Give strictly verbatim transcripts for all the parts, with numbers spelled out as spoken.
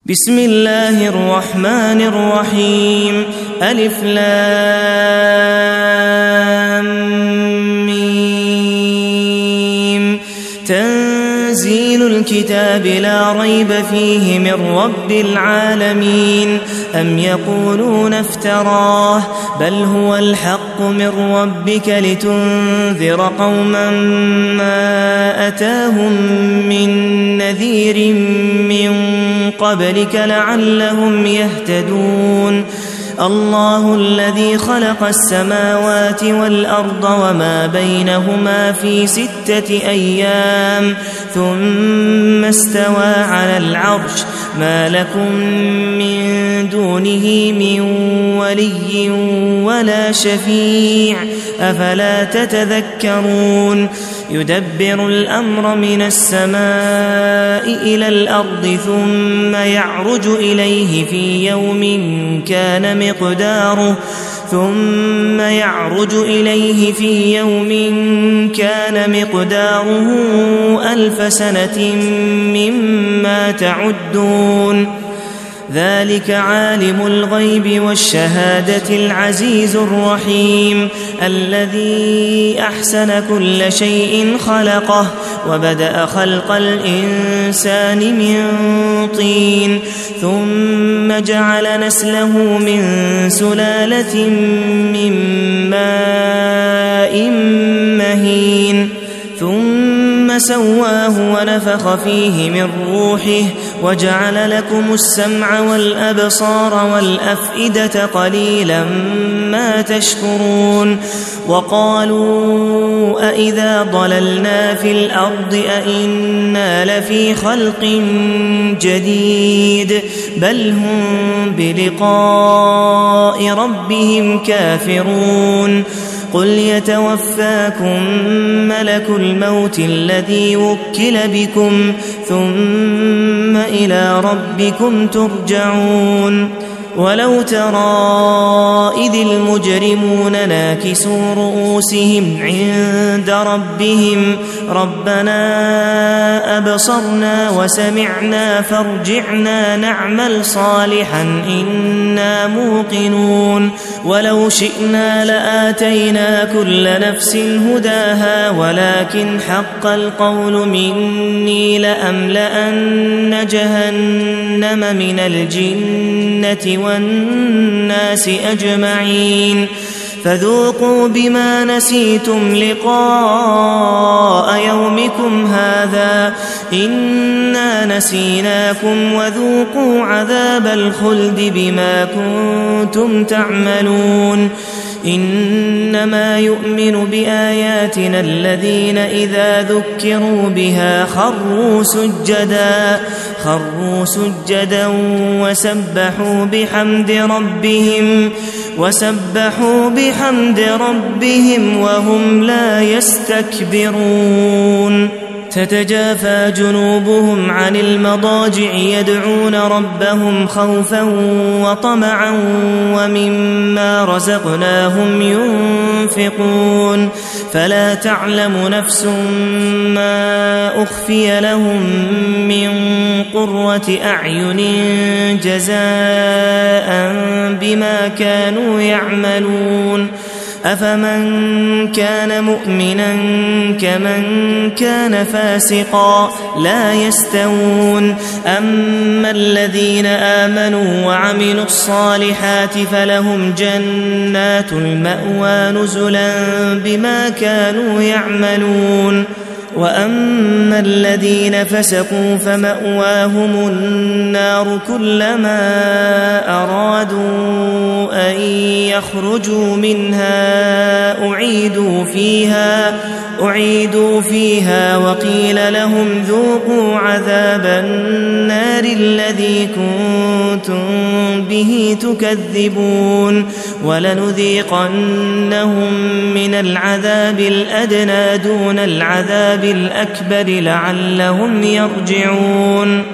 بسم الله الرحمن الرحيم ألف لام ميم تنزيل الكتاب لا ريب فيه من رب العالمين أم يقولون افتراه بل هو الحق من ربك لتنذر قوما ما أتاهم من نذير من قبلك لعلهم يهتدون الله الذي خلق السماوات والأرض وما بينهما في ستة أيام ثم استوى على العرش ما لكم من دونه من ولي ولا شفيع أفلا تتذكرون يدبر الأمر من السماء إلى الأرض ثم يعرج إليه في يوم كان مقداره ثم يعرج إليه في يوم كان مقداره ألف سنة مما تعدون ذلك عالم الغيب والشهادة العزيز الرحيم الذي أحسن كل شيء خلقه وبدأ خلق الإنسان من طين ثم جعل نسله من سلالة من ماء مهين ثم سواه ونفخ فيه من روحه وجعل لكم السمع والأبصار والأفئدة قليلا ما تشكرون وقالوا أئذا ضللنا في الأرض أئنا لفي خلق جديد بل هم بلقاء ربهم كافرون قل يتوفاكم ملك الموت الذي وكل بكم ثم إلى ربكم ترجعون ولو ترى إذ المجرمون ناكسوا رؤوسهم عند ربهم ربنا أبصرنا وسمعنا فارجعنا نعمل صالحا إنا موقنون ولو شئنا لآتينا كل نفس هداها ولكن حق القول مني لأملأن جهنم من الجنة والناس أجمعين فذوقوا بما نسيتم لقاء يومكم هذا إنا نسيناكم وذوقوا عذاب الخلد بما كنتم تعملون إنما يؤمن بآياتنا الذين إذا ذكروا بها خروا سجدا خروا سجدا وسبحوا بحمد ربهم وسبحوا بحمد ربهم وهم لا يستكبرون تتجافى جنوبهم عن المضاجع يدعون ربهم خوفا وطمعا ومما رزقناهم ينفقون فلا تعلم نفس ما أخفي لهم من قرة أعين جزاء بما كانوا يعملون أفمن كان مؤمنا كمن كان فاسقا لا يستوون أما الذين آمنوا وعملوا الصالحات فلهم جنات المأوى نزلا بما كانوا يعملون وأما الذين فسقوا فمأواهم النار كلما أرادوا أن يخرجوا منها أعيدوا فيها أعيدوا فيها وقيل لهم ذوقوا عذاب النار الذي كنتم به تكذبون ولنذيقنهم من العذاب الأدنى دون العذاب الأكبر لعلهم يرجعون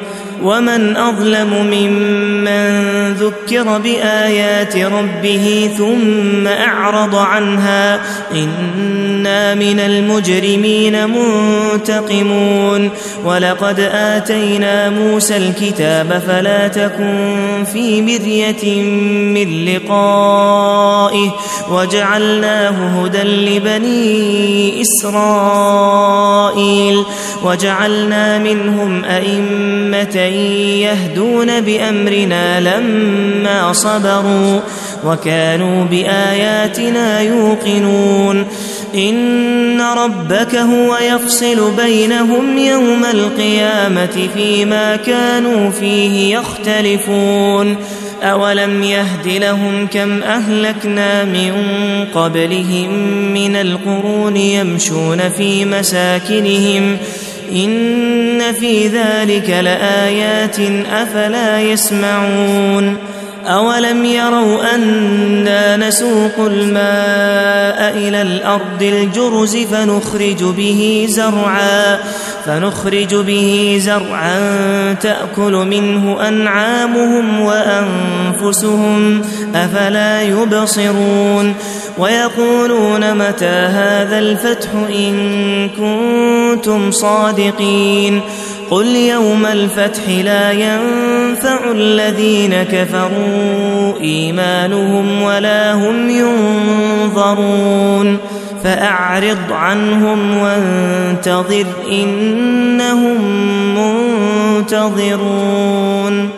ومن أظلم ممن ذكر بآيات ربه ثم أعرض عنها إنا من المجرمين منتقمون ولقد آتينا موسى الكتاب فلا تكن في مرية من لقائه وجعلناه هدى لبني إسرائيل وجعلنا منهم أئمة يهدون بأمرنا لما صبروا وكانوا بآياتنا يوقنون إن ربك هو يفصل بينهم يوم القيامة فيما كانوا فيه يختلفون أولم يهد لهم كم أهلكنا من قبلهم من القرون يمشون في مساكنهم إن في ذلك لآيات أفلا يسمعون أولم يروا أنا نسوق الماء إلى الأرض الجرز فنخرج به زرعا فنخرج به زرعا تأكل منه أنعامهم وأنفسهم أفلا يبصرون ويقولون متى هذا الفتح إن كنتم صادقين قل يوم الفتح لا ينفع الذين كفروا إيمانهم ولا هم ينظرون فأعرض عنهم وانتظر إنهم منتظرون